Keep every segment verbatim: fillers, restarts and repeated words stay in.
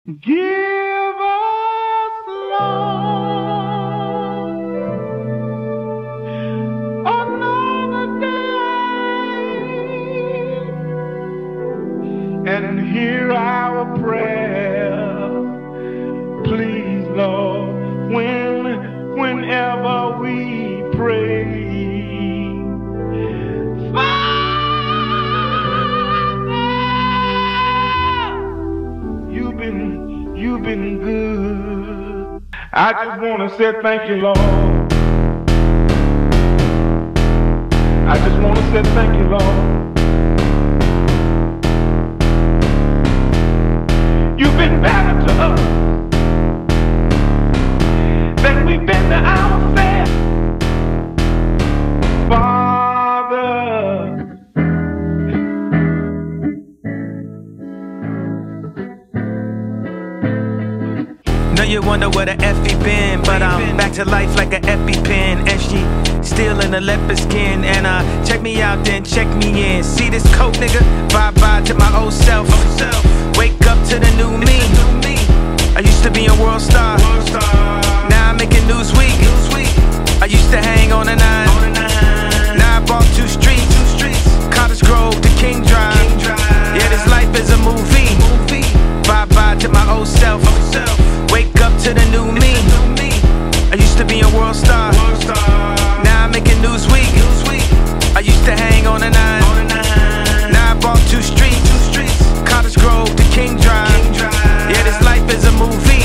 Give us, Lord, another day, and hear our prayer. Please, Lord, when, whenever we pray. You've been, you've been good. I just want to say thank you, Lord. I just want to say thank you, Lord. You've been better to us than we've been to ourselves, Father. Know you wonder where the Effie been, but I'm back to life like an EpiPen. And she still in a leopard skin. And uh, check me out, then check me in. See this coat, nigga? Bye bye to my old self. Wake up to the new me. I used to be a world star. Now I'm making Newsweek. I used to hang on the nine. Now I bought two streets. Cottage Grove to King Drive. Yeah, this life is a movie. Bye bye to my old self. Wake up to the new me. I used to be a world star. Now I'm making Newsweek. I used to hang on the nine. Now I bought two streets. Cottage Grove to King Drive. Yeah, this life is a movie.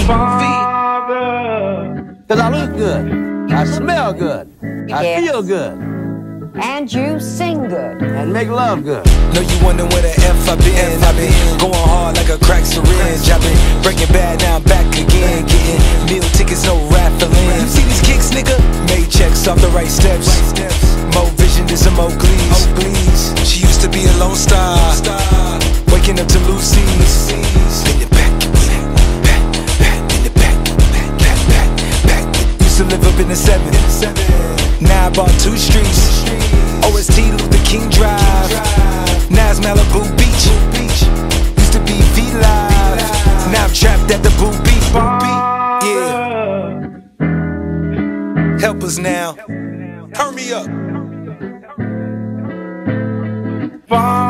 Cause I look good, I smell good, I Yes. feel good, And you sing good. and make love good. Know you wondering where the F I been. I been going hard like a crack syringe. I been breaking bad, now I'm back again. Getting meal tickets, no raffling. You see these kicks, nigga? Made checks off the right steps. More vision than some Oakleys. She used to be a lone star. Waking up to Lucy's. In the back, back, back, in the back, back, back, back. Used to live up in the seven. Now I bought two streets. O S T Luther King Drive. Now it's Malibu Beach. Used to be V-Live. Now I'm trapped at the Boo Beat. Yeah. Help us now. Turn me up. Father.